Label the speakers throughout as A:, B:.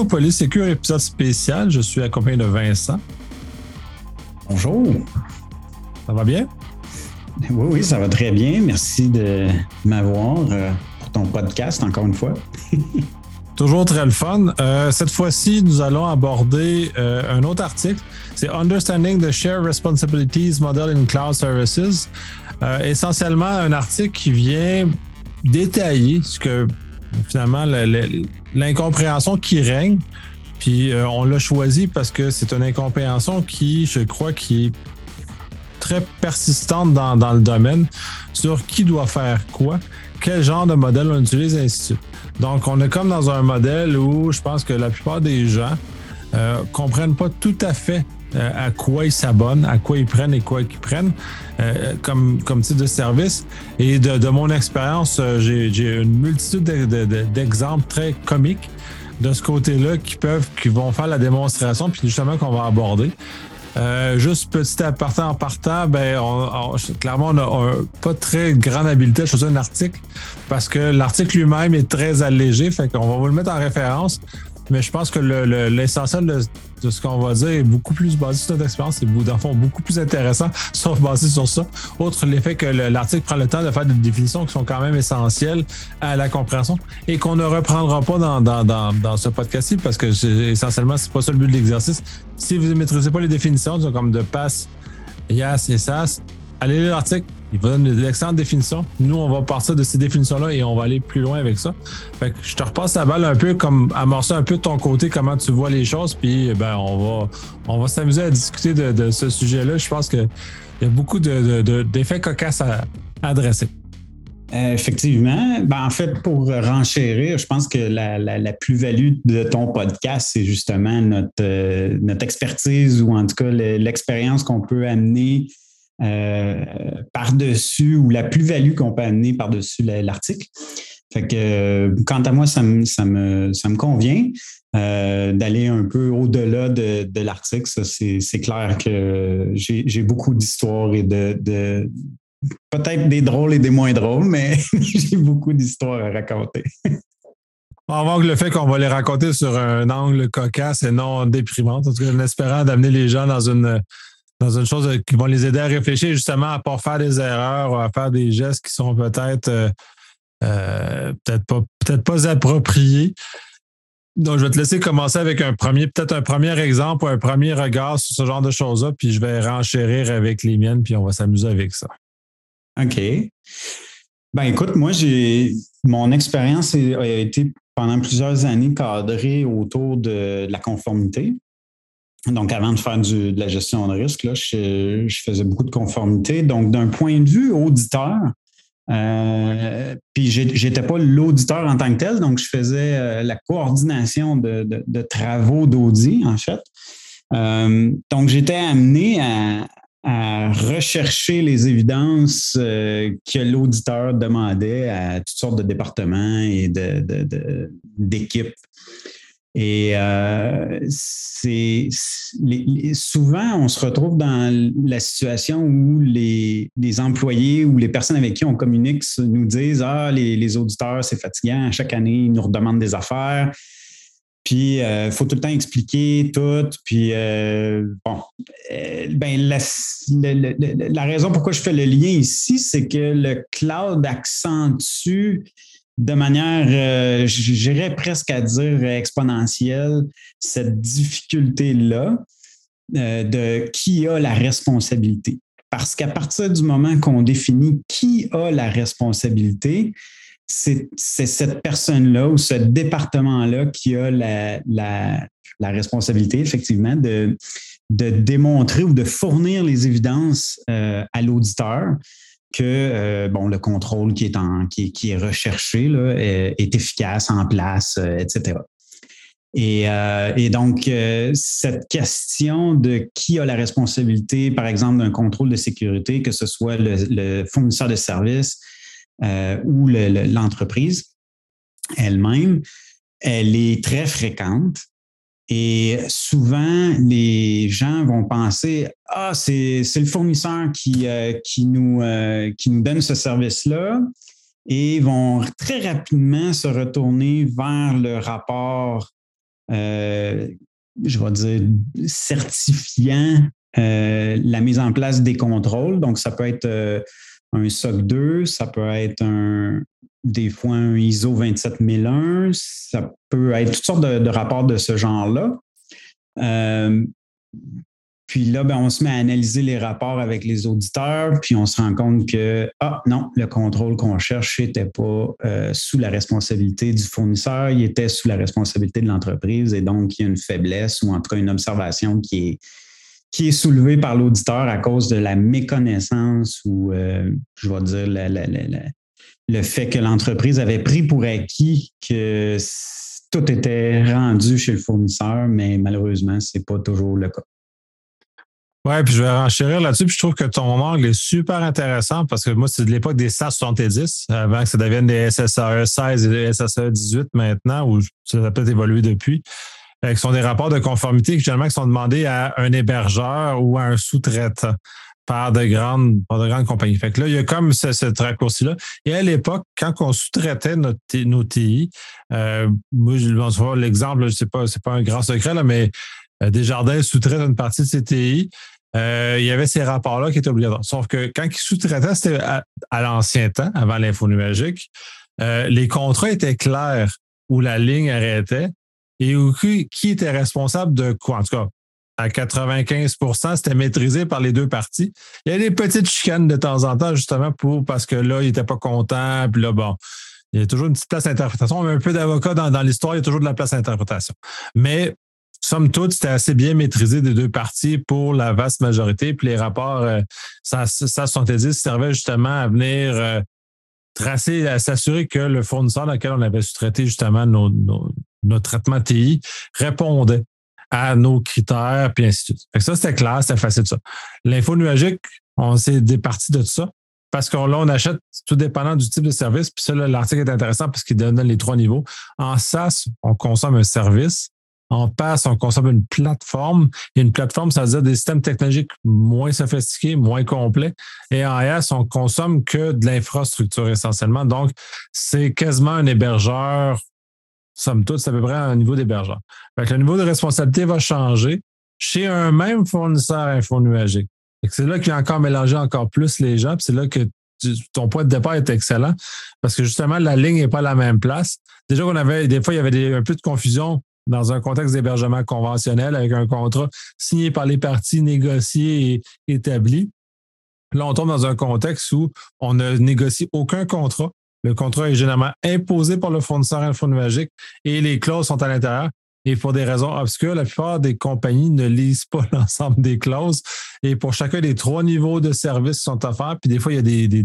A: au Polysécure épisode spécial. Je suis accompagné de Vincent.
B: Bonjour.
A: Ça va bien?
B: Oui, ça va très bien. Merci de m'avoir pour ton podcast, encore une fois.
A: Toujours très le fun. Cette fois-ci, nous allons aborder un autre article. C'est Understanding the Shared Responsibilities Model in Cloud Services. Essentiellement, un article qui vient détailler ce que finalement l'incompréhension qui règne. Puis on l'a choisi parce que c'est une incompréhension qui, je crois, qui est très persistante dans le domaine sur qui doit faire quoi, quel genre de modèle on utilise, et ainsi de suite. Donc, on est comme dans un modèle où je pense que la plupart des gens comprennent pas tout à fait à quoi ils s'abonnent, à quoi ils prennent et quoi qu'ils prennent comme type de service. Et de mon expérience, j'ai une multitude d'exemples très comiques de ce côté-là qui vont faire la démonstration, puis justement qu'on va aborder. Juste petit aparté en partant, clairement, on n'a pas très grande habileté à choisir un article parce que l'article lui-même est très allégé, fait qu'on va vous le mettre en référence. Mais je pense que l'essentiel de ce qu'on va dire est beaucoup plus basé sur notre expérience et dans le fond beaucoup plus intéressant, sauf basé sur ça. Outre l'effet que l'article prend le temps de faire des définitions qui sont quand même essentielles à la compréhension et qu'on ne reprendra pas dans ce podcast-ci parce que essentiellement, c'est pas ça le but de l'exercice. Si vous ne maîtrisez pas les définitions, comme de PaaS, IaaS et SaaS, allez lire l'article. Il vous donne d'excellentes définitions. Nous, on va partir de ces définitions-là et on va aller plus loin avec ça. Fait que je te repasse la balle un peu comme amorcer un peu de ton côté comment tu vois les choses, puis on va s'amuser à discuter de ce sujet-là. Je pense qu'il y a beaucoup d'effets cocasses à adresser.
B: Effectivement. En fait, pour renchérir, je pense que la plus-value de ton podcast, c'est justement notre expertise ou en tout cas l'expérience qu'on peut amener par-dessus ou la plus-value qu'on peut amener par-dessus l'article. Fait que quant à moi, ça me convient d'aller un peu au-delà de l'article. Ça, c'est clair que j'ai beaucoup d'histoires et de peut-être des drôles et des moins drôles, mais j'ai beaucoup d'histoires à raconter.
A: On va voir le fait qu'on va les raconter sur un angle cocasse et non déprimant, en tout cas en espérant d'amener les gens dans une chose qui va les aider à réfléchir justement à ne pas faire des erreurs ou à faire des gestes qui sont peut-être pas appropriés. Donc, je vais te laisser commencer avec un premier exemple ou un premier regard sur ce genre de choses-là, puis je vais renchérir avec les miennes, puis on va s'amuser avec ça.
B: OK. Écoute, moi, mon expérience a été pendant plusieurs années cadrée autour de la conformité. Donc, avant de faire de la gestion de risque, là, je faisais beaucoup de conformité. Donc, d'un point de vue auditeur, puis j'étais pas l'auditeur en tant que tel, donc je faisais la coordination de travaux d'audit, en fait. Donc, j'étais amené à rechercher les évidences que l'auditeur demandait à toutes sortes de départements et d'équipes. Et souvent, on se retrouve dans la situation où les employés ou les personnes avec qui on communique nous disent « Ah, les auditeurs, c'est fatigant. Chaque année, ils nous redemandent des affaires. Puis, il faut tout le temps expliquer tout. » Puis, la raison pourquoi je fais le lien ici, c'est que le cloud accentue de manière, j'irais presque à dire exponentielle, cette difficulté-là de qui a la responsabilité. Parce qu'à partir du moment qu'on définit qui a la responsabilité, c'est cette personne-là ou ce département-là qui a la responsabilité, effectivement, de démontrer ou de fournir les évidences à l'auditeur que le contrôle qui est recherché là, est efficace, en place, etc. Et donc, cette question de qui a la responsabilité, par exemple, d'un contrôle de sécurité, que ce soit le fournisseur de services ou l'entreprise elle-même, elle est très fréquente. Et souvent, les gens vont penser « Ah, c'est le fournisseur qui nous donne ce service-là » et vont très rapidement se retourner vers le rapport je vais dire, certifiant la mise en place des contrôles. Donc, ça peut être un SOC 2, ça peut être des fois un ISO 27001, ça peut être toutes sortes de rapports de ce genre-là. Puis là, on se met à analyser les rapports avec les auditeurs, puis on se rend compte que, non, le contrôle qu'on cherche n'était pas sous la responsabilité du fournisseur, il était sous la responsabilité de l'entreprise, et donc il y a une faiblesse ou en tout cas une observation qui est soulevée par l'auditeur à cause de la méconnaissance ou, je vais dire, le fait que l'entreprise avait pris pour acquis que tout était rendu chez le fournisseur, mais malheureusement, ce n'est pas toujours le cas.
A: Ouais, puis je vais renchérir là-dessus, puis je trouve que ton angle est super intéressant parce que moi, c'est de l'époque des SAS 70, avant que ça devienne des SSAE 16 et des SSAE 18 maintenant, ou ça a peut-être évolué depuis, qui sont des rapports de conformité qui généralement sont demandés à un hébergeur ou à un sous-traitant par de grandes compagnies. Fait que là, il y a comme ce raccourci-là. Et à l'époque, quand on sous-traitait nos TI, moi, je vais voir l'exemple, c'est pas un grand secret, là, mais Desjardins sous-traite une partie de ses TI. Il y avait ces rapports-là qui étaient obligatoires. Sauf que quand ils sous-traitaient, c'était à l'ancien temps, avant l'info numérique, les contrats étaient clairs où la ligne arrêtait et où qui était responsable de quoi. En tout cas, à 95%, c'était maîtrisé par les deux parties. Il y a des petites chicanes de temps en temps, justement, parce que là, il n'était pas content. Puis là, il y a toujours une petite place d'interprétation. On met un peu d'avocat dans l'histoire, il y a toujours de la place d'interprétation. Mais somme toute, c'était assez bien maîtrisé des deux parties pour la vaste majorité. Puis les rapports, ça 70 servait justement à venir tracer, à s'assurer que le fournisseur dans lequel on avait sous-traité justement nos traitements TI répondait à nos critères, puis ainsi de suite. Fait que ça, c'était clair, c'était facile ça. L'info nuagique, on s'est départi de tout ça parce qu'on là, on achète tout dépendant du type de service. Puis ça, là, l'article est intéressant parce qu'il donne les 3 niveaux. En SaaS, on consomme un service. En PaaS, on consomme une plateforme. Et une plateforme, ça veut dire des systèmes technologiques moins sophistiqués, moins complets. Et en IaaS, on consomme que de l'infrastructure essentiellement. Donc, c'est quasiment un hébergeur. Somme toute, c'est à peu près un niveau d'hébergeur. Fait que le niveau de responsabilité va changer chez un même fournisseur infonuagique. C'est là qu'il a encore mélangé encore plus les gens. Puis c'est là que ton point de départ est excellent parce que justement, la ligne n'est pas à la même place. Déjà qu'on avait, des fois, il y avait un peu de confusion dans un contexte d'hébergement conventionnel avec un contrat signé par les parties, négocié et établi. Là, on tombe dans un contexte où on ne négocie aucun contrat. Le contrat est généralement imposé par le fournisseur infonuagique et les clauses sont à l'intérieur. Et pour des raisons obscures, la plupart des compagnies ne lisent pas l'ensemble des clauses. Et pour chacun des 3 niveaux de services qui sont offerts, puis des fois, il y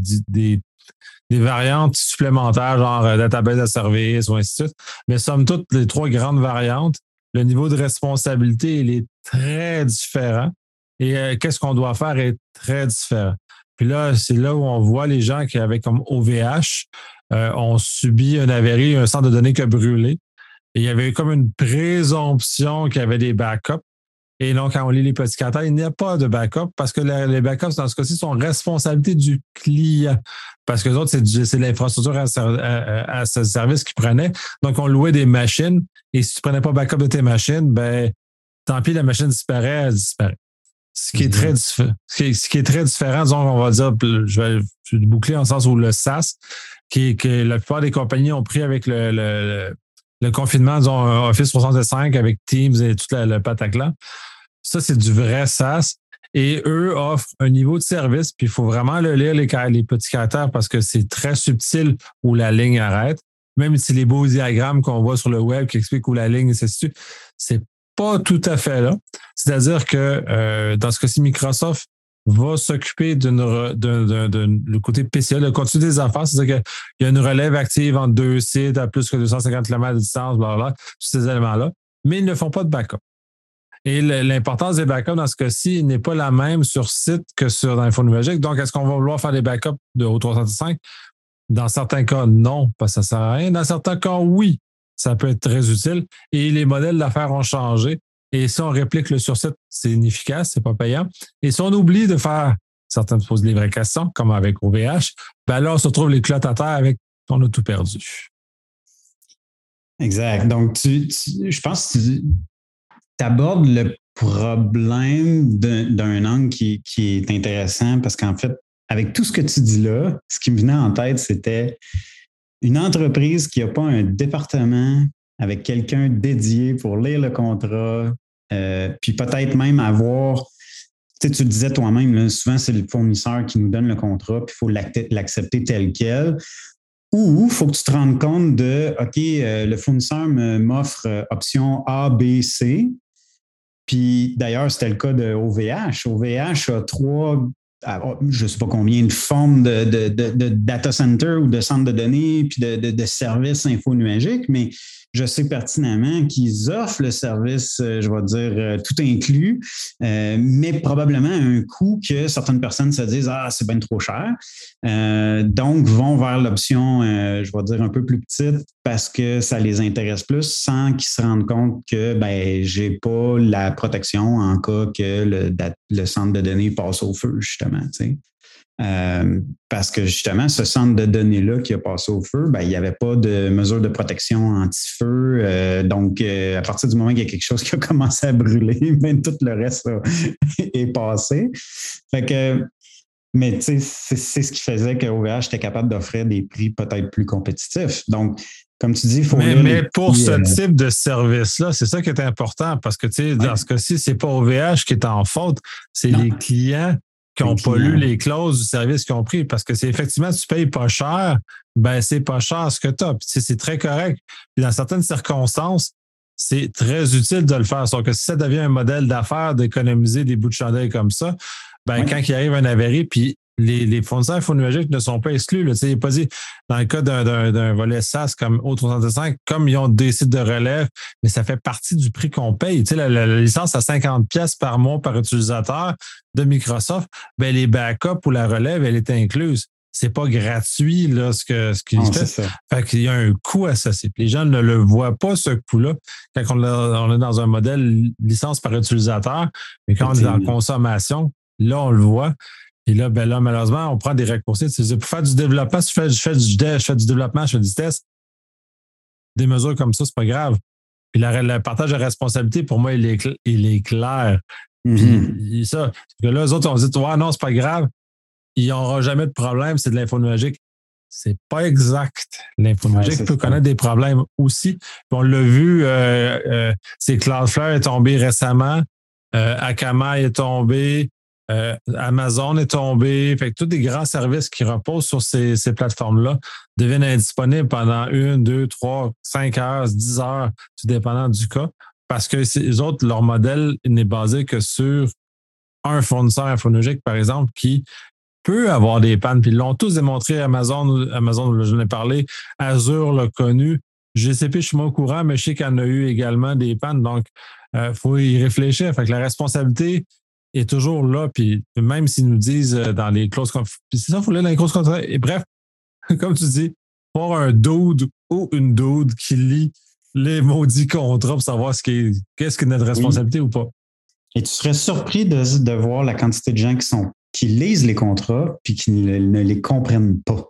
A: a des variantes supplémentaires, genre database de service ou ainsi de suite. Mais somme toute, les 3 grandes variantes, le niveau de responsabilité, il est très différent. Et qu'est-ce qu'on doit faire est très différent. Puis là, c'est là où on voit les gens qui avaient comme OVH ont subi un avarie, un centre de données qui a brûlé. Et il y avait comme une présomption qu'il y avait des backups. Et donc, quand on lit les petits caractères, il n'y a pas de backup parce que les backups, dans ce cas-ci, sont responsabilité du client. Parce que les autres, c'est l'infrastructure à ce service qu'ils prenaient. Donc, on louait des machines. Et si tu ne prenais pas backup de tes machines, tant pis, la machine disparaît, elle disparaît. Ce qui est très différent, disons, on va dire, je vais boucler en sens où le SaaS, que la plupart des compagnies ont pris avec le confinement, disons, Office 365 avec Teams et toute le pataclan. Ça, c'est du vrai SaaS. Et eux offrent un niveau de service, puis il faut vraiment le lire, les petits caractères, parce que c'est très subtil où la ligne arrête. Même si les beaux diagrammes qu'on voit sur le web qui expliquent où la ligne se situe, c'est pas tout à fait là. C'est-à-dire que dans ce cas-ci, Microsoft va s'occuper le côté PCA, le contenu des affaires, c'est-à-dire qu'il y a une relève active entre 2 sites à plus que 250 km de distance, blablabla, tous ces éléments-là, mais ils ne font pas de backup. Et l'importance des backups dans ce cas-ci n'est pas la même sur site que dans l'infonuagique. Donc, est-ce qu'on va vouloir faire des backups de O365? Dans certains cas, non, parce que ça ne sert à rien. Dans certains cas, oui, ça peut être très utile. Et les modèles d'affaires ont changé. Et si on réplique le sur-site, c'est inefficace, c'est pas payant. Et si on oublie de faire certaines poses des vraies questions, comme avec OVH, là, on se retrouve les clottes à terre avec on a tout perdu.
B: Exact. Donc, je pense que tu abordes le problème d'un angle qui est intéressant parce qu'en fait, avec tout ce que tu dis là, ce qui me venait en tête, c'était une entreprise qui n'a pas un département avec quelqu'un dédié pour lire le contrat, puis peut-être même avoir, tu le disais toi-même, là, souvent c'est le fournisseur qui nous donne le contrat, puis il faut l'accepter tel quel. Ou il faut que tu te rendes compte de, OK, le fournisseur m'offre option A, B, C. Puis d'ailleurs, c'était le cas de OVH. OVH a je ne sais pas combien de formes de data center ou de centres de données, puis de services infonuagiques, mais je sais pertinemment qu'ils offrent le service, je vais dire, tout inclus, mais probablement à un coût que certaines personnes se disent « Ah, c'est bien trop cher ». Donc, vont vers l'option, je vais dire, un peu plus petite parce que ça les intéresse plus sans qu'ils se rendent compte que je n'ai pas la protection en cas que le centre de données passe au feu, justement. Parce que justement, ce centre de données-là qui a passé au feu, il n'y avait pas de mesure de protection anti-feu. Donc, à partir du moment qu'il y a quelque chose qui a commencé à brûler, tout le reste est passé. Fait que, mais c'est ce qui faisait que OVH était capable d'offrir des prix peut-être plus compétitifs. Donc, comme tu dis, il faut...
A: Mais pour ce type de service-là, c'est ça qui est important parce que, dans ce cas-ci, c'est pas OVH qui est en faute, c'est les clients qui n'ont pas lu les clauses du service qu'ils ont pris. Parce que c'est effectivement, tu payes pas cher, c'est pas cher ce que tu as. Puis, c'est très correct. Puis dans certaines circonstances, c'est très utile de le faire. Sauf que si ça devient un modèle d'affaires d'économiser des bouts de chandelle comme ça, quand il arrive un avarie, puis les fournisseurs infonuagiques ne sont pas exclus. Là, il n'est pas dit, dans le cas d'un volet SaaS comme O365, comme ils ont des sites de relève, mais ça fait partie du prix qu'on paye. La licence à 50$ par mois par utilisateur de Microsoft, les backups ou la relève, elle est incluse. C'est pas gratuit là, ce qu'il fait. Fait qu'il y a un coût associé. Les gens ne le voient pas, ce coût-là, quand on est dans un modèle licence par utilisateur, mais quand on est dans la consommation, là, on le voit. Et là, malheureusement, on prend des raccourcis. Pour faire du développement, si je fais du développement, je fais du test, des mesures comme ça, c'est pas grave. Puis le partage de responsabilité, pour moi, il est clair. Puis ça, parce que là, eux autres, on dit, non, c'est pas grave. Il n'y aura jamais de problème, c'est de l'infonuagique. C'est pas exact. L'infonuagique peut connaître des problèmes aussi. Puis on l'a vu, c'est Cloudflare est tombé récemment, Akamai est tombé, Amazon est tombé. Fait que tous les grands services qui reposent sur ces plateformes-là deviennent indisponibles pendant 1, 2, 3, 5 heures, 10 heures, tout dépendant du cas. Parce que les autres, leur modèle n'est basé que sur un fournisseur infonuagique, par exemple, qui peut avoir des pannes. Puis ils l'ont tous démontré. Amazon, j'en ai parlé. Azure l'a connu. GCP, je suis moins au courant, mais je sais qu'il y en a eu également des pannes. Donc, faut y réfléchir. Fait que la responsabilité est toujours là. Puis même s'ils nous disent dans les clauses, c'est ça, il faut lire dans les clauses contrats. Et bref, comme tu dis, pour un dude ou une dude qui lit les maudits contrats pour savoir qu'est-ce que notre responsabilité ou pas.
B: Et tu serais surpris de voir la quantité de gens qui lisent les contrats puis qui ne les comprennent pas.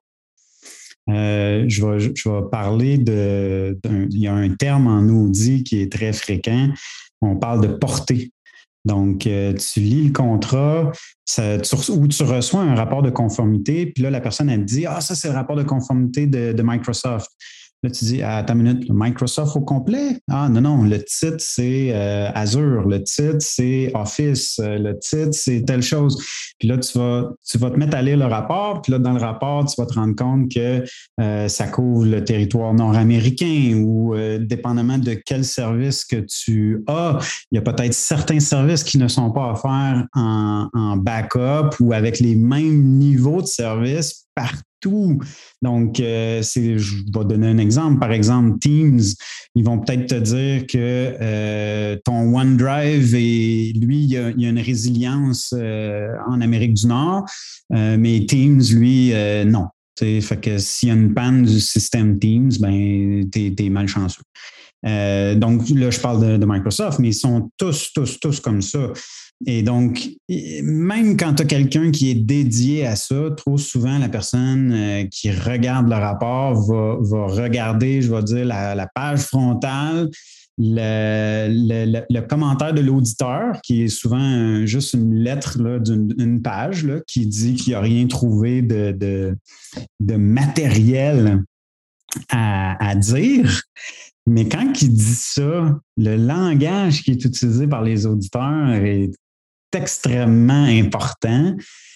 B: Je vais parler il y a un terme en Audi qui est très fréquent. On parle de portée. Donc, tu lis le contrat ou tu reçois un rapport de conformité, puis là, la personne, elle te dit « Ah, ça, c'est le rapport de conformité de Microsoft ». Là, tu dis, attends une minute, Microsoft au complet? Ah, non, le titre, c'est Azure, le titre, c'est Office, le titre, c'est telle chose. Puis là, tu vas te mettre à lire le rapport, puis là, dans le rapport, tu vas te rendre compte que ça couvre le territoire nord-américain ou dépendamment de quel service que tu as, il y a peut-être certains services qui ne sont pas offerts en backup ou avec les mêmes niveaux de service partout. Donc, je vais donner un exemple. Par exemple, Teams, ils vont peut-être te dire que ton OneDrive, lui, il y a une résilience en Amérique du Nord, mais Teams, lui, non. Fait que s'il y a une panne du système Teams, t'es malchanceux. Donc, là, je parle de Microsoft, mais ils sont tous comme ça. Et donc, même quand tu as quelqu'un qui est dédié à ça, trop souvent, la personne qui regarde le rapport va regarder, je vais dire, la page frontale, le commentaire de l'auditeur, qui est souvent juste une lettre là, d'une page là, qui dit qu'il n'a rien trouvé de matériel à dire. Mais quand il dit ça, le langage qui est utilisé par les auditeurs est extrêmement important.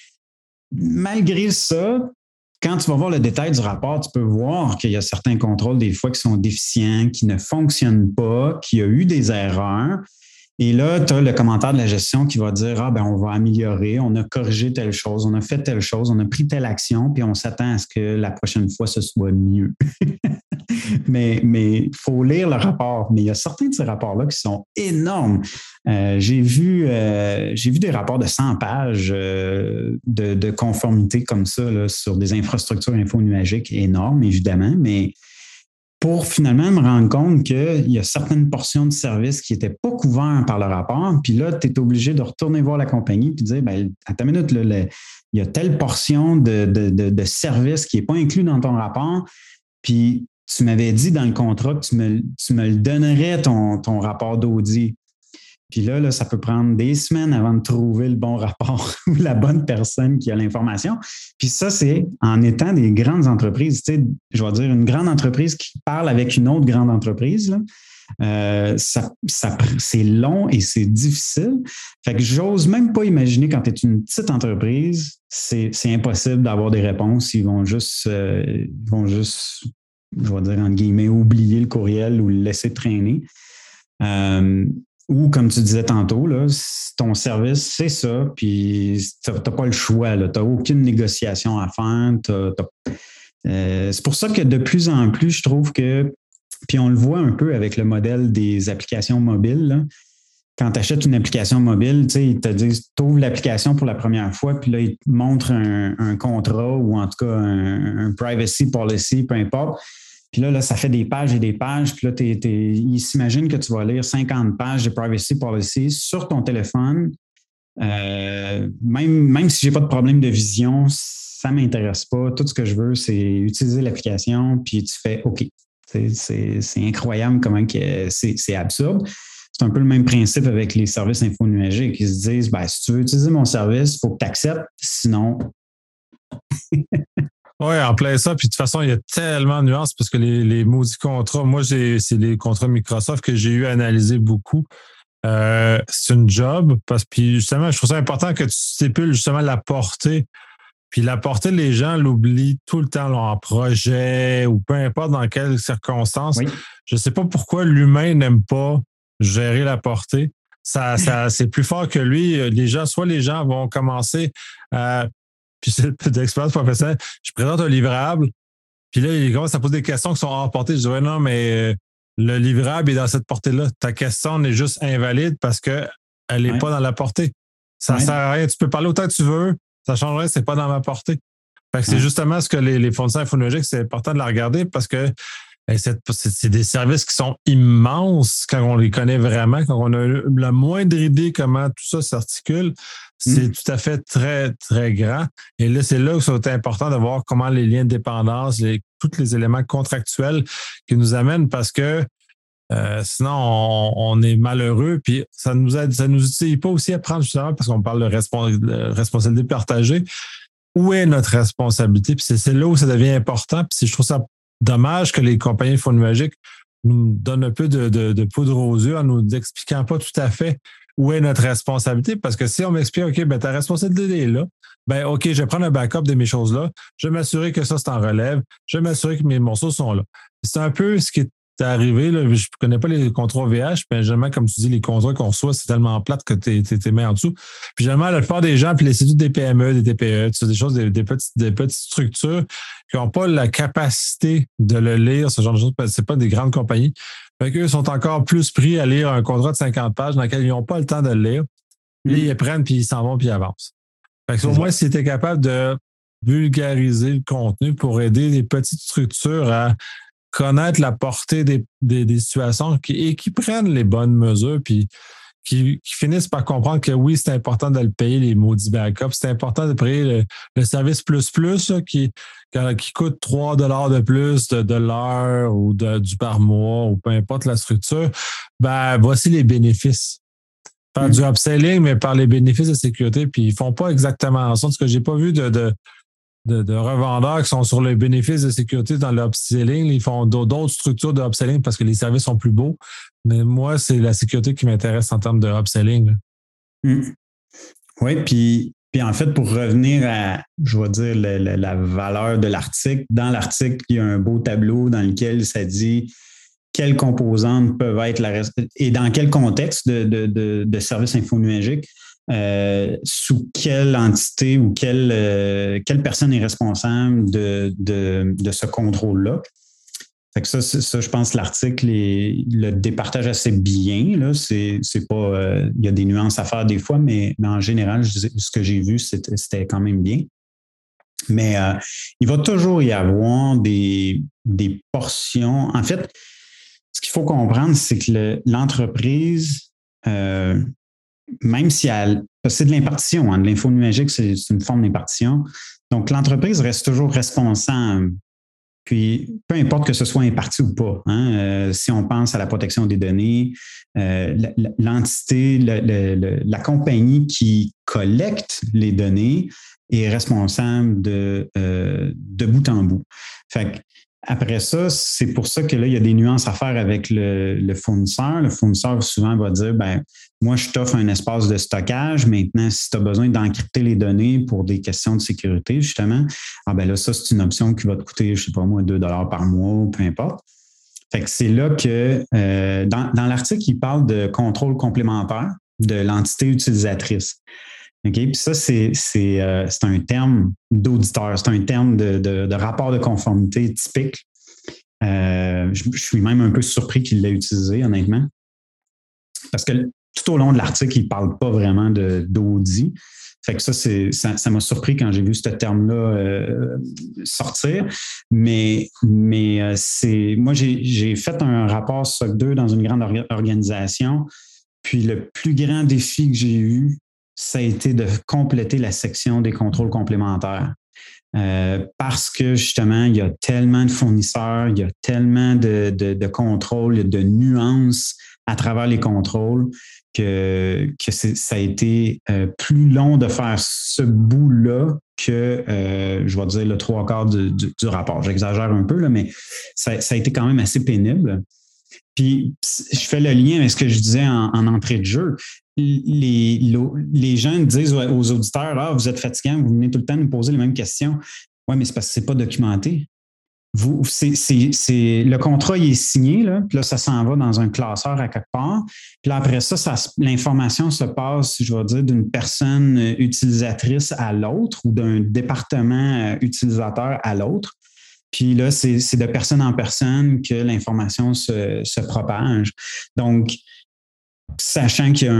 B: Malgré ça, quand tu vas voir le détail du rapport, tu peux voir qu'il y a certains contrôles des fois qui sont déficients, qui ne fonctionnent pas, qu'il y a eu des erreurs. Et là, tu as le commentaire de la gestion qui va dire on va améliorer, on a corrigé telle chose, on a fait telle chose, on a pris telle action, puis on s'attend à ce que la prochaine fois, ce soit mieux. Mais il faut lire le rapport. Mais il y a certains de ces rapports-là qui sont énormes. J'ai vu des rapports de 100 pages de conformité comme ça là, sur des infrastructures infonuagiques énormes, évidemment, mais pour finalement me rendre compte qu'il y a certaines portions de services qui n'étaient pas couvertes par le rapport. Puis là, tu es obligé de retourner voir la compagnie et de dire, attends une minute, là, il y a telle portion de service qui n'est pas inclus dans ton rapport. Puis tu m'avais dit dans le contrat que tu me le donnerais, ton rapport d'audit. Puis là, ça peut prendre des semaines avant de trouver le bon rapport ou la bonne personne qui a l'information. Puis ça, c'est en étant des grandes entreprises. Tu sais, je vais dire une grande entreprise qui parle avec une autre grande entreprise, là, c'est long et c'est difficile. Fait que j'ose même pas imaginer quand tu es une petite entreprise, c'est impossible d'avoir des réponses. Ils vont juste, je vais dire entre guillemets, oublier le courriel ou le laisser traîner. Ou, comme tu disais tantôt, là, ton service, c'est ça, puis tu n'as pas le choix. Tu n'as aucune négociation à faire. C'est pour ça que de plus en plus, je trouve que, puis on le voit un peu avec le modèle des applications mobiles, là, quand tu achètes une application mobile, ils te disent, tu ouvres l'application pour la première fois, puis là, ils te montrent un contrat ou en tout cas un privacy policy, peu importe. Puis là, ça fait des pages et des pages. Puis là, ils s'imaginent que tu vas lire 50 pages de privacy policy sur ton téléphone. Même si je n'ai pas de problème de vision, ça ne m'intéresse pas. Tout ce que je veux, c'est utiliser l'application, puis tu fais OK. C'est incroyable comment c'est absurde. C'est un peu le même principe avec les services infonuagiques. Ils se disent, si tu veux utiliser mon service, il faut que tu acceptes. Sinon...
A: Oui, en plein ça. Puis de toute façon, il y a tellement de nuances parce que les maudits contrats, moi, c'est les contrats Microsoft que j'ai eu à analyser beaucoup. C'est une job parce que justement, je trouve ça important que tu stipules justement la portée. Puis la portée, les gens l'oublient tout le temps là, en projet ou peu importe dans quelles circonstances. Oui. Je ne sais pas pourquoi l'humain n'aime pas gérer la portée. Ça, c'est plus fort que lui. Les gens vont commencer à... Puis c'est d'expérience professionnelle. Je présente un livrable, puis là, il commence à poser des questions qui sont hors portée. Je dis, ouais, non, mais le livrable est dans cette portée-là. Ta question est juste invalide parce qu'elle n'est pas dans la portée. Ça ne sert à rien. Tu peux parler autant que tu veux. Ça ne change rien, c'est pas dans ma portée. Fait que c'est justement ce que les fournisseurs infonuagiques, c'est important de la regarder parce que c'est des services qui sont immenses quand on les connaît vraiment, quand on a la moindre idée comment tout ça s'articule. C'est tout à fait très, très grand. Et là, c'est là où c'est important de voir comment les liens de dépendance, tous les éléments contractuels qui nous amènent parce que sinon, on est malheureux. Puis ça nous utilise pas aussi à prendre justement parce qu'on parle de responsabilité partagée. Où est notre responsabilité? Puis c'est là où ça devient important. Puis je trouve ça dommage que les compagnies infonuagiques nous donnent un peu de poudre aux yeux en nous expliquant pas tout à fait où est notre responsabilité. Parce que si on m'explique, OK, ta responsabilité est là, OK, je vais prendre un backup de mes choses-là, je vais m'assurer que ça, c'est en relève, je vais m'assurer que mes morceaux sont là. C'est un peu ce qui est arrivé, là. Je ne connais pas les contrats VH, mais généralement, comme tu dis, les contrats qu'on reçoit, c'est tellement plate que tu mets en dessous. Puis généralement, la plupart des gens, puis c'est tout des PME, des TPE, des choses, des petites structures qui n'ont pas la capacité de le lire, ce genre de choses, parce que ce n'est pas des grandes compagnies. Fait qu'eux sont encore plus pris à lire un contrat de 50 pages dans lequel ils n'ont pas le temps de le lire. Puis ils les prennent, puis ils s'en vont, puis ils avancent. Fait que au moins, si tu es capable de vulgariser le contenu pour aider les petites structures à connaître la portée des situations et qui prennent les bonnes mesures, puis qui finissent par comprendre que oui, c'est important de le payer, les maudits backups. C'est important de payer le service plus là, qui coûte 3 $ de plus de l'heure ou du par mois ou peu importe la structure. Ben, voici les bénéfices. Faire du upselling, mais par les bénéfices de sécurité, puis ils font pas exactement ça. Parce que j'ai pas vu de revendeurs qui sont sur les bénéfices de sécurité dans le upselling. Ils font d'autres structures de upselling parce que les services sont plus beaux. Mais moi, c'est la sécurité qui m'intéresse en termes de upselling.
B: Oui, puis en fait, pour revenir à, je vais dire, la valeur de l'article, dans l'article, il y a un beau tableau dans lequel ça dit quelles composantes peuvent être et dans quel contexte de services infonuagiques, sous quelle entité ou quelle personne est responsable de ce contrôle-là. Fait que ça, je pense que l'article le départage assez bien. Là. C'est pas, il y a des nuances à faire des fois, mais en général, ce que j'ai vu, c'était quand même bien. Mais il va toujours y avoir des portions. En fait, ce qu'il faut comprendre, c'est que l'entreprise, même si c'est de l'impartition, de l'info numérique, c'est une forme d'impartition. Donc, l'entreprise reste toujours responsable. Puis, peu importe que ce soit imparti ou pas, si on pense à la protection des données, l'entité, la compagnie qui collecte les données est responsable de bout en bout. Fait que, après ça, c'est pour ça que là, il y a des nuances à faire avec le fournisseur. Le fournisseur, souvent, va dire, moi, je t'offre un espace de stockage. Maintenant, si tu as besoin d'encrypter les données pour des questions de sécurité, justement, là, ça, c'est une option qui va te coûter, je ne sais pas moi, 2 $ par mois, peu importe. Fait que c'est là que, dans l'article, il parle de contrôle complémentaire de l'entité utilisatrice. OK? Puis ça, c'est un terme d'auditeur, c'est un terme de rapport de conformité typique. Je suis même un peu surpris qu'il l'ait utilisé, honnêtement. Parce que tout au long de l'article, il ne parle pas vraiment d'audit. Fait que ça m'a surpris quand j'ai vu ce terme-là sortir. Mais moi, j'ai fait un rapport SOC 2 dans une grande organisation. Puis le plus grand défi que j'ai eu, ça a été de compléter la section des contrôles complémentaires. Parce que justement, il y a tellement de fournisseurs, il y a tellement de contrôles, de nuances à travers les contrôles que ça a été plus long de faire ce bout-là que, je vais dire, le 3/4 du rapport. J'exagère un peu, là, mais ça a été quand même assez pénible. Puis, je fais le lien avec ce que je disais en entrée de jeu. Les gens disent aux auditeurs, vous êtes fatigants, vous venez tout le temps nous poser les mêmes questions. Oui, mais c'est parce que ce n'est pas documenté. Le contrat il est signé, là, puis là, ça s'en va dans un classeur à quelque part. Puis là, après ça, l'information se passe, je vais dire, d'une personne utilisatrice à l'autre ou d'un département utilisateur à l'autre. Puis là, c'est de personne en personne que l'information se propage. Donc, sachant qu'il y a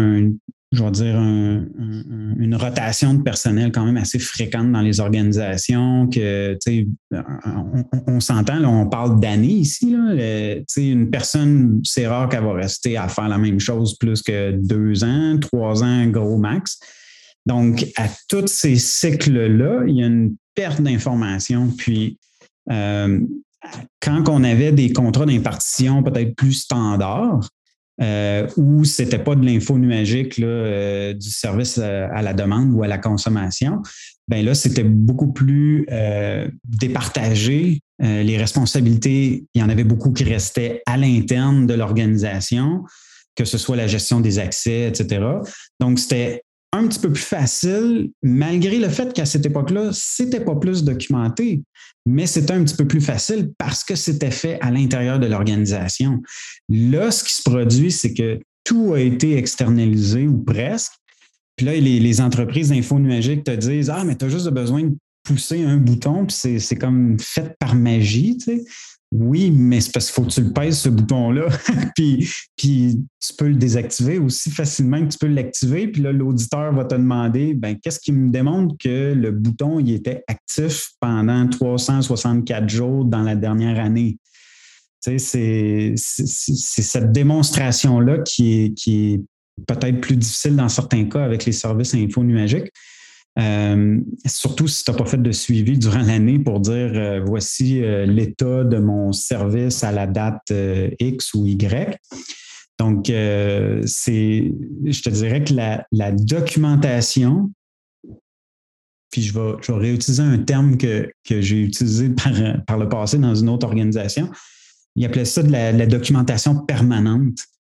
B: une rotation de personnel quand même assez fréquente dans les organisations, que on s'entend, là, on parle d'années ici. Là, une personne, c'est rare qu'elle va rester à faire la même chose plus que 2 ans, 3 ans, gros max. Donc, à tous ces cycles-là, il y a une perte d'information. Puis, quand on avait des contrats d'impartition peut-être plus standards, où ce n'était pas de l'info nuagique du service à la demande ou à la consommation, bien là, c'était beaucoup plus départagé. Les responsabilités, il y en avait beaucoup qui restaient à l'interne de l'organisation, que ce soit la gestion des accès, etc. Donc, c'était un petit peu plus facile, malgré le fait qu'à cette époque-là, c'était pas plus documenté, mais c'était un petit peu plus facile parce que c'était fait à l'intérieur de l'organisation. Là, ce qui se produit, c'est que tout a été externalisé ou presque. Puis là, les entreprises d'info nuagique te disent « mais tu as juste besoin de pousser un bouton, puis c'est comme fait par magie, tu sais. » Oui, mais c'est parce qu'il faut que tu le pèses, ce bouton-là, puis tu peux le désactiver aussi facilement que tu peux l'activer. Puis là, l'auditeur va te demander, qu'est-ce qui me démontre que le bouton il était actif pendant 364 jours dans la dernière année? Tu sais, c'est cette démonstration-là qui est peut-être plus difficile dans certains cas avec les services infonuagiques. Surtout si tu n'as pas fait de suivi durant l'année pour dire voici l'état de mon service à la date X ou Y. Donc, je te dirais que la documentation, puis je vais réutiliser un terme que j'ai utilisé par le passé dans une autre organisation. Ils appelaient ça de la documentation permanente.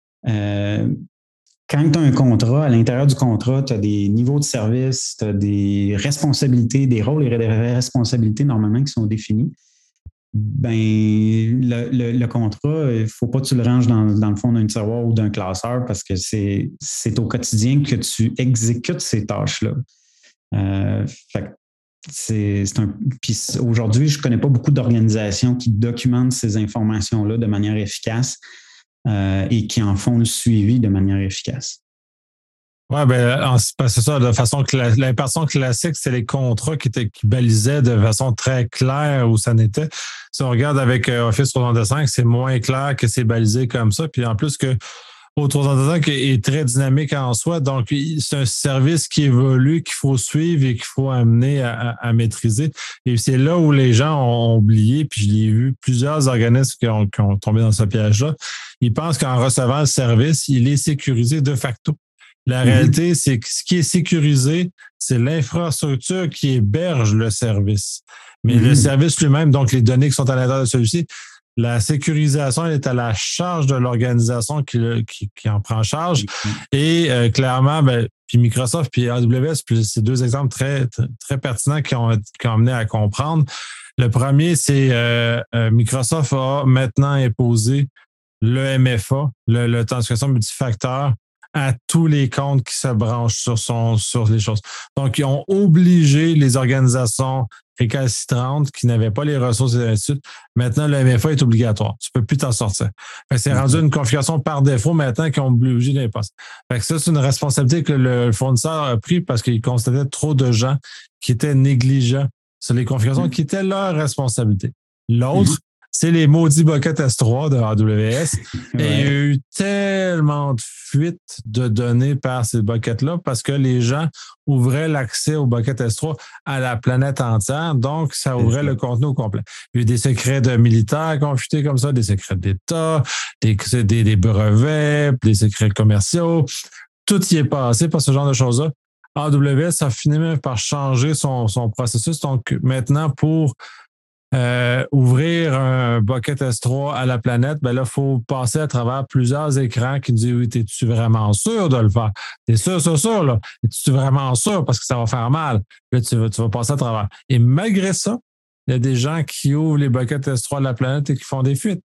B: Quand tu as un contrat, à l'intérieur du contrat, tu as des niveaux de service, tu as des responsabilités, des rôles et des responsabilités normalement qui sont définis. Ben, le contrat, il ne faut pas que tu le ranges dans le fond d'un tiroir ou d'un classeur parce que c'est au quotidien que tu exécutes ces tâches-là. Puis aujourd'hui, je ne connais pas beaucoup d'organisations qui documentent ces informations-là de manière efficace et qui en font le suivi de manière efficace.
A: Oui, c'est ça. La façon classique, c'est les contrats qui balisaient de façon très claire où ça n'était. Si on regarde avec Office 365, c'est moins clair que c'est balisé comme ça. Puis en plus que au 365 est très dynamique en soi. Donc, c'est un service qui évolue, qu'il faut suivre et qu'il faut amener à maîtriser. Et c'est là où les gens ont oublié, puis je l'ai vu plusieurs organismes qui ont tombé dans ce piège-là. Ils pensent qu'en recevant le service, il est sécurisé de facto. La réalité, c'est que ce qui est sécurisé, c'est l'infrastructure qui héberge le service. Mais le service lui-même, donc les données qui sont à l'intérieur de celui-ci, la sécurisation elle est à la charge de l'organisation qui en prend charge. Et clairement, puis Microsoft puis AWS, puis c'est deux exemples très, très pertinents qui ont amené à comprendre. Le premier, c'est Microsoft a maintenant imposé le MFA, l'authentification multifacteur, à tous les comptes qui se branchent sur les choses. Donc, ils ont obligé les organisations récalcitrantes qui n'avaient pas les ressources et ainsi de suite. Maintenant, le MFA est obligatoire. Tu ne peux plus t'en sortir. C'est rendu une configuration par défaut maintenant qu'ils ont obligé d'y passer. Ça, c'est une responsabilité que le fournisseur a pris parce qu'il constatait trop de gens qui étaient négligents sur les configurations qui étaient leur responsabilité. L'autre, c'est les maudits buckets S3 de AWS. Et il y a eu tellement de fuites de données par ces buckets-là parce que les gens ouvraient l'accès aux buckets S3 à la planète entière. Donc, ça ouvrait le contenu au complet. Il y a eu des secrets de militaires confutés comme ça, des secrets d'État, des brevets, des secrets commerciaux. Tout y est passé par ce genre de choses-là. AWS a fini même par changer son processus. Donc, maintenant, pour ouvrir un bucket S3 à la planète, là, il faut passer à travers plusieurs écrans qui nous disent oui, es-tu vraiment sûr de le faire? T'es sûr, là. Es-tu vraiment sûr parce que ça va faire mal? Là, tu vas passer à travers. Et malgré ça, il y a des gens qui ouvrent les buckets S3 de la planète et qui font des fuites.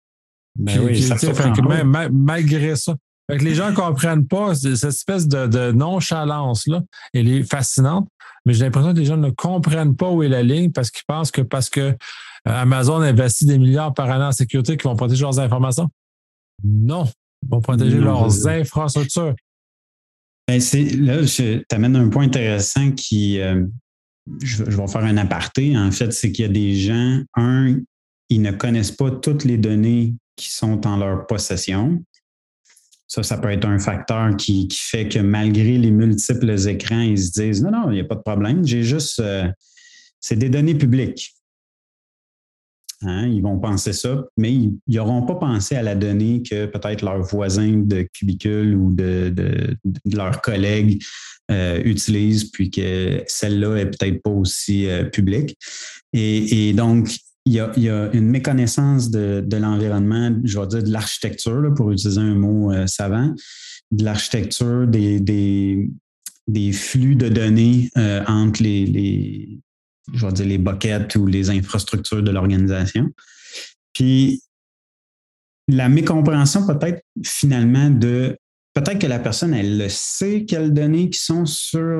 A: Malgré ça. Fait que les gens ne comprennent pas cette espèce de nonchalance-là. Elle est fascinante, mais j'ai l'impression que les gens ne comprennent pas où est la ligne parce qu'ils pensent que parce que Amazon investit des milliards par année en sécurité qu'ils vont protéger leurs informations. Non, ils vont protéger leurs infrastructures.
B: Là, tu amènes un point intéressant qui, je vais faire un aparté. En fait, c'est qu'il y a des gens, ils ne connaissent pas toutes les données qui sont en leur possession. Ça peut être un facteur qui fait que malgré les multiples écrans, ils se disent non, il n'y a pas de problème. J'ai juste, c'est des données publiques. Ils vont penser ça, mais ils n'auront pas pensé à la donnée que peut-être leurs voisins de cubicule ou de leurs collègues utilisent, puis que celle-là est peut-être pas aussi publique. Et donc, il y a une méconnaissance de l'environnement, je vais dire de l'architecture, là, pour utiliser un mot savant, de l'architecture des flux de données entre les buckets ou les infrastructures de l'organisation. Puis, la mécompréhension peut-être finalement peut-être que la personne, elle le sait quelles données qui sont sur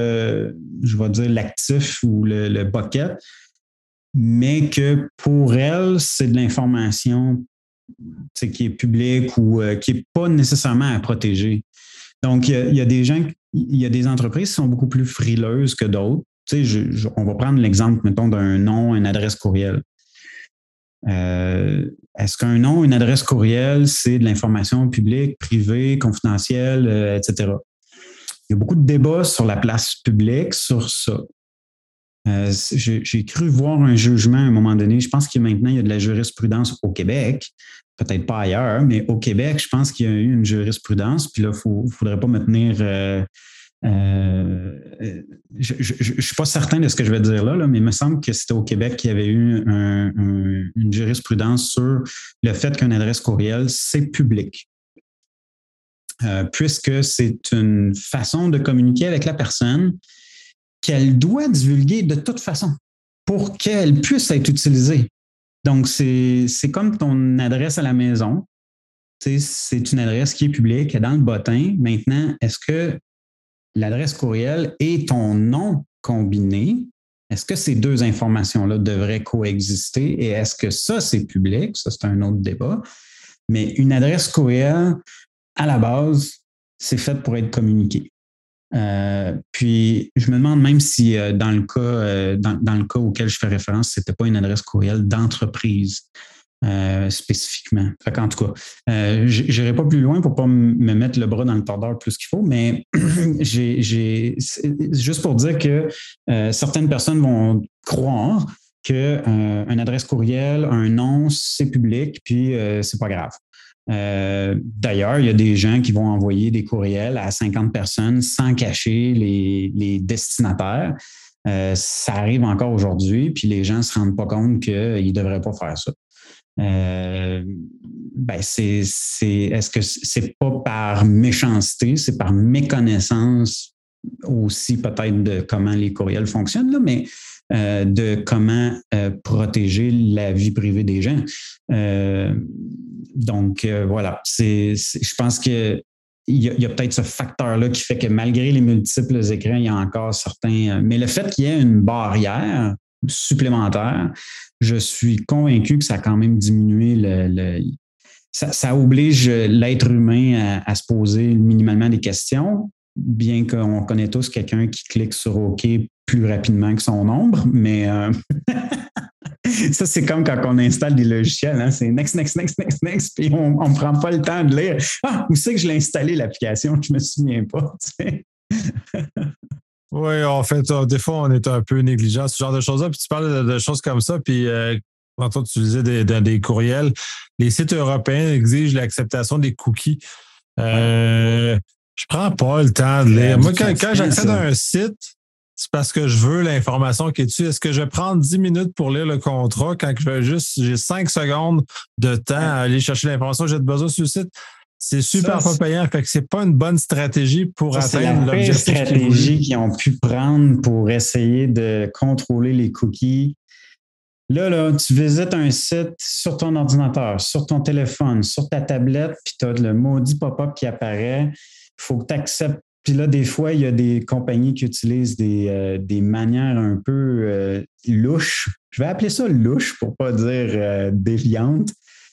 B: l'actif ou le bucket, mais que pour elle, c'est de l'information qui est publique ou qui n'est pas nécessairement à protéger. Donc, il y a des gens, il y a des entreprises qui sont beaucoup plus frileuses que d'autres. On va prendre l'exemple, mettons, d'un nom, une adresse courriel. Est-ce qu'un nom, une adresse courriel, c'est de l'information publique, privée, confidentielle, etc.? Il y a beaucoup de débats sur la place publique sur ça. J'ai cru voir un jugement à un moment donné. Je pense que maintenant, il y a de la jurisprudence au Québec, peut-être pas ailleurs, mais au Québec, je pense qu'il y a eu une jurisprudence. Puis là, il ne faudrait pas me tenir... je ne suis pas certain de ce que je vais dire là, mais il me semble que c'était au Québec qu'il y avait eu une jurisprudence sur le fait qu'une adresse courriel, c'est public. Puisque c'est une façon de communiquer avec la personne qu'elle doit divulguer de toute façon pour qu'elle puisse être utilisée. Donc, c'est comme ton adresse à la maison. C'est une adresse qui est publique, qui est dans le bottin. Maintenant, est-ce que l'adresse courriel et ton nom combiné, est-ce que ces deux informations-là devraient coexister et est-ce que ça, c'est public? Ça, c'est un autre débat. Mais une adresse courriel, à la base, c'est fait pour être communiqué. Puis, je me demande même si dans le cas auquel je fais référence, ce n'était pas une adresse courriel d'entreprise spécifiquement. Fait qu'en tout cas, je n'irai pas plus loin pour ne pas me mettre le bras dans le tordeur plus qu'il faut, mais juste pour dire que certaines personnes vont croire qu'une adresse courriel, un nom, c'est public, puis c'est pas grave. D'ailleurs, il y a des gens qui vont envoyer des courriels à 50 personnes sans cacher les destinataires. Ça arrive encore aujourd'hui, puis les gens ne se rendent pas compte qu'ils ne devraient pas faire ça. Est-ce que c'est pas par méchanceté, c'est par méconnaissance aussi peut-être de comment les courriels fonctionnent, là, mais de comment protéger la vie privée des gens. Donc, voilà. Je pense qu'il y a peut-être ce facteur-là qui fait que malgré les multiples écrans, il y a encore certains... Mais le fait qu'il y ait une barrière supplémentaire, je suis convaincu que ça a quand même diminué ça oblige l'être humain à se poser minimalement des questions, bien qu'on connaît tous quelqu'un qui clique sur OK plus rapidement que son ombre, mais ça, c'est comme quand on installe des logiciels, hein, c'est next, puis on ne prend pas le temps de lire. Ah, où c'est que je l'ai installé, l'application? Je ne me souviens pas.
A: Oui, en fait, des fois, on est un peu négligent, ce genre de choses-là. Puis tu parles de choses comme ça, puis quand tu disais des courriels, les sites européens exigent l'acceptation des cookies. Je prends pas le temps de lire. Moi, quand j'accède à un site, c'est parce que je veux l'information qui est dessus. Est-ce que je vais prendre 10 minutes pour lire le contrat quand j'ai 5 secondes de temps à aller chercher l'information que j'ai besoin sur le site? C'est super pas payant. Fait que c'est pas une bonne stratégie pour atteindre l'objectif.
B: C'est la pire stratégie qu'ils ont pu prendre pour essayer de contrôler les cookies. Là, tu visites un site sur ton ordinateur, sur ton téléphone, sur ta tablette, puis tu as le maudit pop-up qui apparaît. Il faut que tu acceptes. Puis là, des fois, il y a des compagnies qui utilisent des manières un peu louches. Je vais appeler ça louche pour ne pas dire déviante.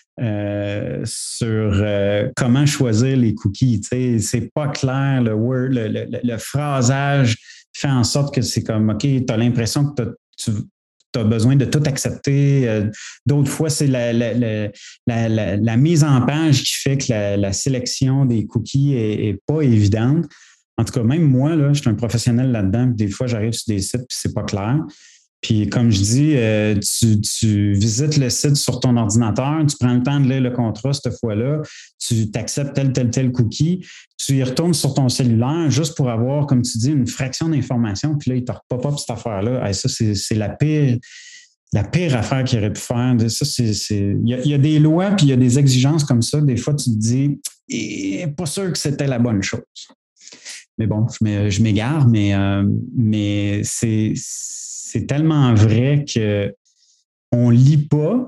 B: Sur comment choisir les cookies. C'est pas clair, le phrasage fait en sorte que c'est comme, OK, tu as l'impression que tu as besoin de tout accepter. D'autres fois, c'est la mise en page qui fait que la sélection des cookies est pas évidente. En tout cas, même moi, là, je suis un professionnel là-dedans. Des fois, j'arrive sur des sites et c'est pas clair. Puis, comme je dis, tu visites le site sur ton ordinateur, tu prends le temps de lire le contrat cette fois-là, tu t'acceptes tel cookie, tu y retournes sur ton cellulaire juste pour avoir, comme tu dis, une fraction d'information, puis là, il te repop-up cette affaire-là. Hey, ça, c'est la pire affaire qu'il aurait pu faire. Il y a des lois, puis il y a des exigences comme ça. Des fois, tu te dis, pas sûr que c'était la bonne chose. Mais bon, je m'égare, mais c'est tellement vrai qu'on ne lit pas,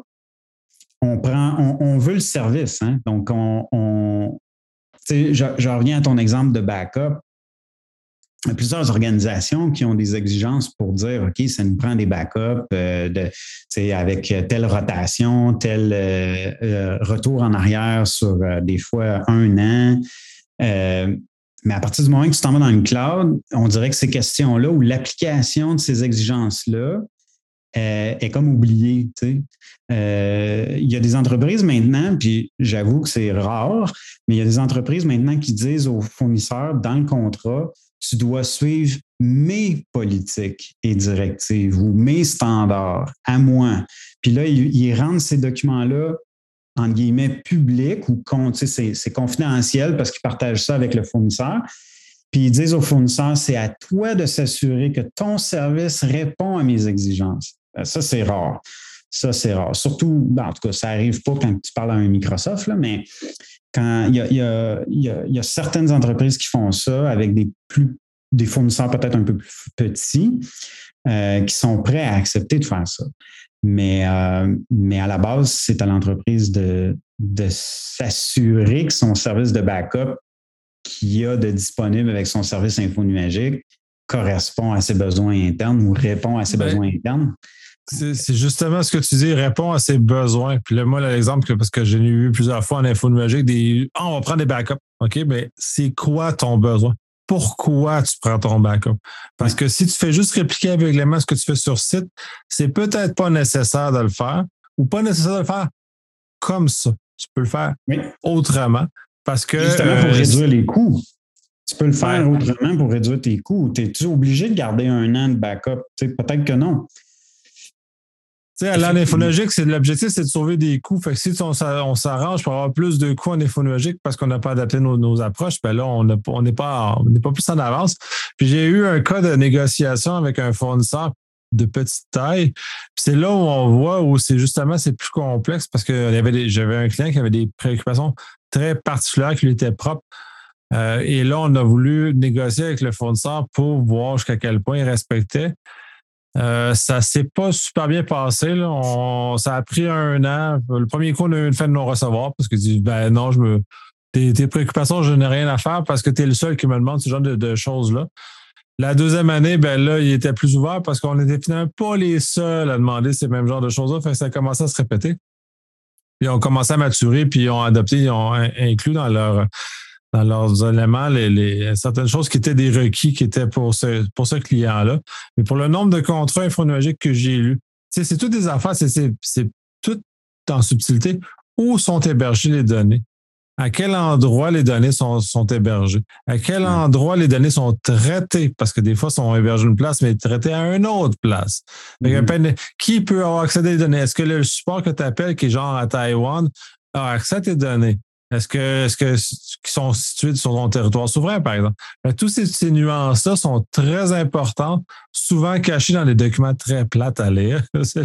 B: on veut le service. Hein? Donc, je reviens à ton exemple de backup. Il y a plusieurs organisations qui ont des exigences pour dire, OK, ça nous prend des backups avec telle rotation, tel retour en arrière sur des fois 1 an. Mais à partir du moment que tu t'en vas dans le cloud, on dirait que ces questions-là ou l'application de ces exigences-là est comme oubliée. Il y a des entreprises maintenant, puis j'avoue que c'est rare, mais il y a des entreprises maintenant qui disent aux fournisseurs dans le contrat, tu dois suivre mes politiques et directives ou mes standards à moi. Puis là, ils rendent ces documents-là entre guillemets, publics ou c'est confidentiel parce qu'ils partagent ça avec le fournisseur. Puis ils disent au fournisseur, c'est à toi de s'assurer que ton service répond à mes exigences. Ça, c'est rare. Ça, c'est rare. Surtout, en tout cas, ça n'arrive pas quand tu parles à un Microsoft, là, mais quand il y a certaines entreprises qui font ça avec des fournisseurs peut-être un peu plus petits qui sont prêts à accepter de faire ça. Mais à la base, c'est à l'entreprise de s'assurer que son service de backup qu'il y a de disponible avec son service infonuagique correspond à ses besoins internes ou répond à ses besoins internes.
A: C'est justement ce que tu dis, répond à ses besoins. Puis là, moi, l'exemple, parce que j'ai vu plusieurs fois en infonuagique, on va prendre des backups. OK, mais c'est quoi ton besoin? Pourquoi tu prends ton backup? Parce que si tu fais juste répliquer aveuglément ce que tu fais sur site, c'est peut-être pas nécessaire de le faire ou pas nécessaire de le faire comme ça. Tu peux le faire autrement parce que...
B: Justement pour réduire les coûts. Tu peux le faire autrement pour réduire tes coûts. Es-tu obligé de garder 1 an de backup? Peut-être que non.
A: Tu sais, à l'infonuagique, l'objectif, c'est de sauver des coûts. Fait que si on s'arrange pour avoir plus de coûts en infonuagique parce qu'on n'a pas adapté nos approches, ben là, on n'est pas plus en avance. Puis j'ai eu un cas de négociation avec un fournisseur de petite taille. Puis c'est là où on voit où c'est plus complexe parce que j'avais un client qui avait des préoccupations très particulières qui lui étaient propres. Et là, on a voulu négocier avec le fournisseur pour voir jusqu'à quel point il respectait. Ça s'est pas super bien passé. Là. Ça a pris 1 an. Le premier coup, on a eu une fin de non-recevoir parce qu'il dit non, tes préoccupations, je n'ai rien à faire parce que tu es le seul qui me demande ce genre de choses-là. La deuxième année, là, il était plus ouvert parce qu'on n'était finalement pas les seuls à demander ces mêmes genres de choses-là. Fait que ça a commencé à se répéter. Puis ils ont commencé à maturer, puis ils ont adopté, ils ont inclus dans leurs éléments certaines choses qui étaient des requis qui étaient pour ce client-là. Mais pour le nombre de contrats infonuagiques que j'ai lus, c'est toutes des affaires, c'est tout en subtilité. Où sont hébergées les données? À quel endroit les données sont hébergées? À quel endroit les données sont traitées? Parce que des fois, elles sont hébergées une place, mais traitées à une autre place. Qui peut avoir accès à des données? Est-ce que le support que tu appelles, qui est genre à Taïwan, a accès à tes données? Est-ce que qui sont situés sur ton territoire souverain, par exemple? Toutes ces nuances-là sont très importantes, souvent cachées dans des documents très plates à lire.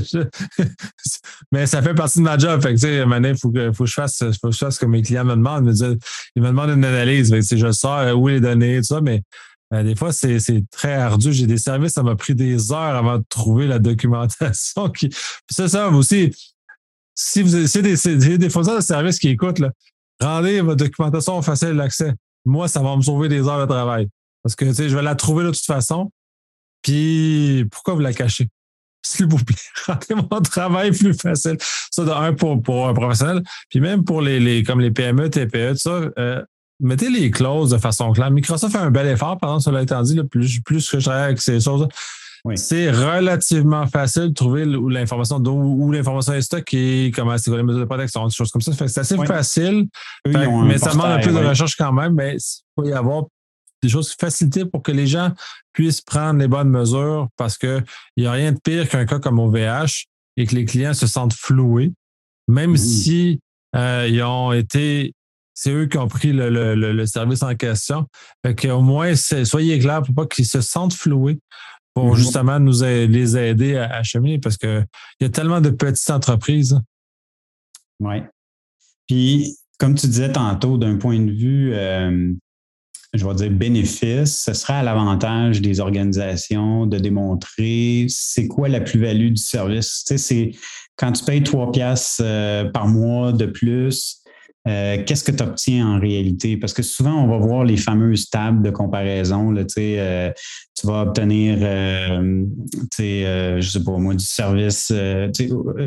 A: Mais ça fait partie de ma job. Fait que, il faut que je fasse ce que mes clients me demandent. Ils me demandent une analyse. Fait que, je sors où les données, tout ça, mais des fois, c'est très ardu. J'ai des services, ça m'a pris des heures avant de trouver la documentation. C'est ça aussi. Si vous c'est des fournisseurs de services qui écoutent, là, rendez votre documentation facile d'accès. Moi, ça va me sauver des heures de travail. Parce que, je vais la trouver de toute façon. Puis, pourquoi vous la cachez? S'il vous plaît, rendez mon travail plus facile. Ça, de un, pour un professionnel. Puis même pour comme les PME, TPE, tout ça, mettez les clauses de façon claire. Microsoft fait un bel effort, par exemple, cela étant dit, là, plus que je travaille avec ces choses-là. Oui. C'est relativement facile de trouver où l'information est stockée, comment c'est quoi les mesures de protection, des choses comme ça. Fait que c'est assez facile, mais ça demande un peu de recherche quand même, mais il faut y avoir des choses facilitées pour que les gens puissent prendre les bonnes mesures parce qu'il n'y a rien de pire qu'un cas comme OVH et que les clients se sentent floués, même si ils ont été... C'est eux qui ont pris le service en question. Fait qu'au moins, soyez clairs pour pas qu'ils se sentent floués pour justement les aider à cheminer parce qu'il y a tellement de petites entreprises.
B: Oui. Puis, comme tu disais tantôt, d'un point de vue, je vais dire bénéfice, ce serait à l'avantage des organisations de démontrer c'est quoi la plus-value du service. Tu sais, c'est quand tu payes 3 piastres par mois de plus, qu'est-ce que tu obtiens en réalité? Parce que souvent, on va voir les fameuses tables de comparaison. Là, tu vas obtenir, je sais pas moi, du service.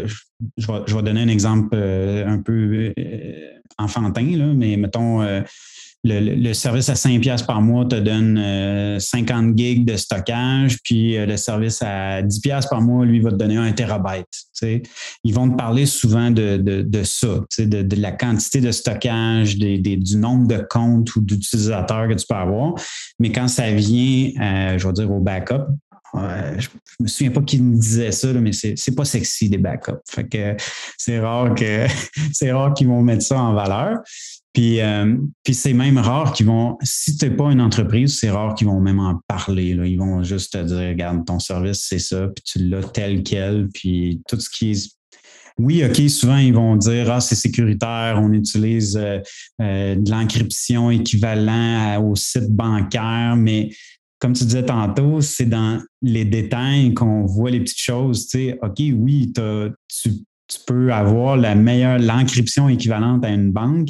B: je vais donner un exemple un peu enfantin, là, mais mettons, le service à 5$ par mois te donne 50 gigs de stockage, puis le service à 10$ par mois, lui, va te donner 1 terabyte. T'sais. Ils vont te parler souvent de ça, de la quantité de stockage, du nombre de comptes ou d'utilisateurs que tu peux avoir. Mais quand ça vient, je vais dire, au backup, je me souviens pas qui me disait ça, là, mais c'est pas sexy des backups. Fait que c'est rare qu'ils vont mettre ça en valeur. Puis c'est même rare qu'ils vont, si tu n'es pas une entreprise, c'est rare qu'ils vont même en parler. Là. Ils vont juste te dire, regarde, ton service, c'est ça, puis tu l'as tel quel, puis tout ce qui est... Oui, OK, souvent, ils vont dire, c'est sécuritaire, on utilise de l'encryption équivalent au site bancaire, mais comme tu disais tantôt, c'est dans les détails qu'on voit les petites choses. Tu sais, OK, oui, tu peux avoir l'encryption équivalente à une banque,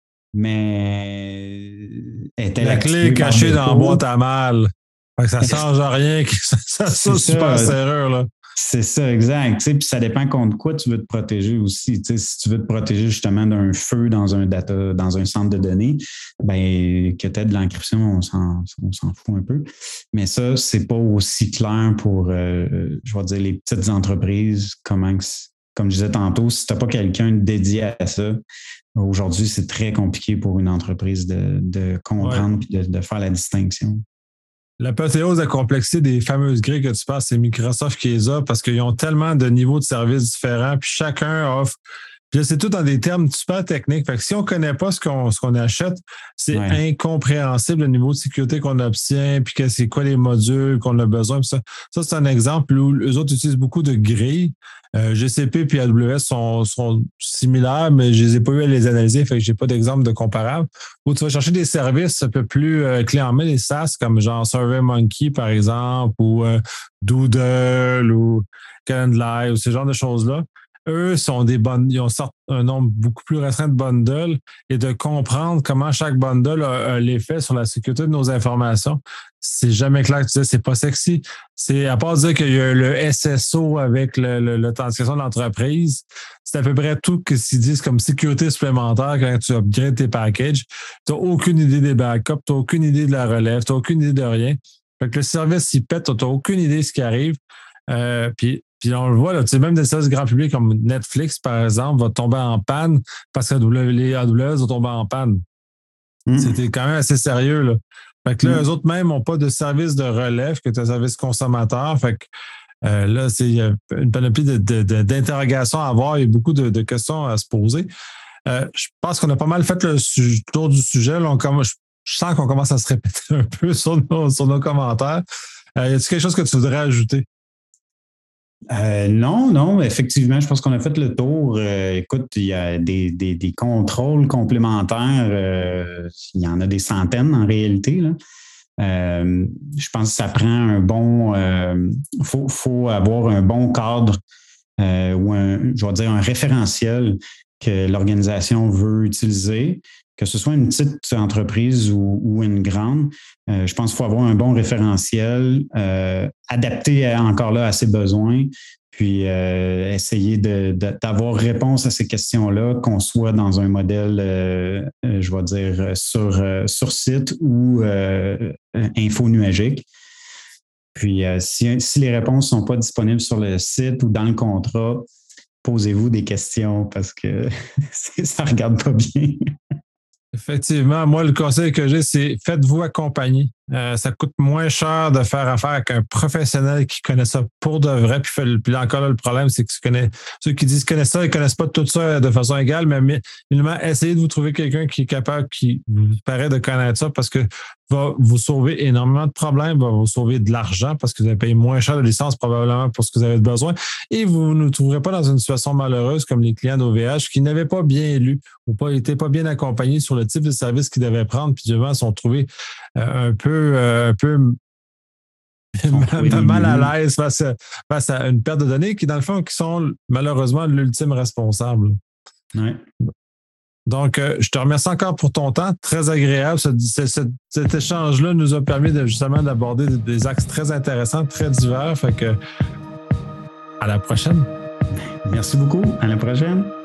B: mais
A: la clé est cachée dans la boîte à mal. Ça ne change rien. Ça super serreur, là.
B: C'est ça, exact. Puis ça dépend contre quoi tu veux te protéger aussi. Si tu veux te protéger justement d'un feu dans un centre de données, ben que tu aies de l'encryption, on s'en fout un peu. Mais ça, c'est pas aussi clair pour, je vais dire, les petites entreprises. Comme je disais tantôt, si tu n'as pas quelqu'un dédié à ça, aujourd'hui, c'est très compliqué pour une entreprise de comprendre et de faire la distinction.
A: L'apothéose de la complexité des fameuses grilles que tu parles, c'est Microsoft qui les a parce qu'ils ont tellement de niveaux de services différents, puis chacun offre. Puis là, c'est tout dans des termes super techniques. Fait que si on ne connaît pas ce qu'on achète, c'est incompréhensible le niveau de sécurité qu'on obtient, puis que c'est quoi les modules qu'on a besoin. Puis ça, c'est un exemple où les autres utilisent beaucoup de grilles. GCP puis AWS sont similaires, mais je ne les ai pas eu à les analyser, fait que je n'ai pas d'exemple de comparable. Ou tu vas chercher des services un peu plus clés en main, les SaaS, comme genre SurveyMonkey, par exemple, ou Doodle, ou Calendly, ou ce genre de choses-là. Eux ils ont un nombre beaucoup plus restreint de bundles et de comprendre comment chaque bundle a l'effet sur la sécurité de nos informations. C'est jamais clair que tu dis, c'est pas sexy. C'est à part dire qu'il y a le SSO avec l'authentification de l'entreprise, c'est à peu près tout ce qu'ils disent comme sécurité supplémentaire quand tu upgrades tes packages. Tu n'as aucune idée des backups, tu n'as aucune idée de la relève, tu n'as aucune idée de rien. Fait que le service, il pète, tu n'as aucune idée de ce qui arrive. Puis on le voit, là, même des services grand public comme Netflix, par exemple, va tomber en panne parce que les AWS vont tomber en panne. C'était quand même assez sérieux, là. Fait que là, eux autres même n'ont pas de service de relève que tu as un service consommateur. Fait que là, il y a une panoplie d'interrogations à avoir. Il y a beaucoup de questions à se poser. Je pense qu'on a pas mal fait le tour du sujet. Là, je sens qu'on commence à se répéter un peu sur nos commentaires. Y a-t-il quelque chose que tu voudrais ajouter?
B: Non, effectivement, je pense qu'on a fait le tour. Écoute, il y a des contrôles complémentaires. Il y en a des centaines en réalité, là. Je pense que ça prend un bon... faut avoir un bon cadre ou je vais dire un référentiel que l'organisation veut utiliser. Que ce soit une petite entreprise ou une grande, je pense qu'il faut avoir un bon référentiel, adapté encore là à ses besoins, puis essayer d'avoir réponse à ces questions-là, qu'on soit dans un modèle, je vais dire, sur site ou info nuagique. Puis si les réponses ne sont pas disponibles sur le site ou dans le contrat, posez-vous des questions parce que ça ne regarde pas bien.
A: Effectivement, moi, le conseil que j'ai, c'est faites-vous accompagner. Ça coûte moins cher de faire affaire avec un professionnel qui connaît ça pour de vrai. Puis encore là, le problème, c'est que ceux qui disent qu'ils connaissent ça, ils ne connaissent pas tout ça de façon égale, mais finalement, essayez de vous trouver quelqu'un qui est capable, qui vous paraît de connaître ça parce que va vous sauver énormément de problèmes, va vous sauver de l'argent parce que vous allez payer moins cher de licence probablement pour ce que vous avez besoin et vous ne trouverez pas dans une situation malheureuse comme les clients d'OVH qui n'avaient pas bien lu ou n'étaient pas bien accompagnés sur le type de service qu'ils devaient prendre puis devant sont trouvés un peu mal à l'aise face à une perte de données qui, dans le fond, qui sont malheureusement l'ultime responsable.
B: Ouais.
A: Donc, je te remercie encore pour ton temps. Très agréable. Cet échange-là nous a permis justement d'aborder des axes très intéressants, très divers. Fait que, à la prochaine.
B: Merci beaucoup. À la prochaine.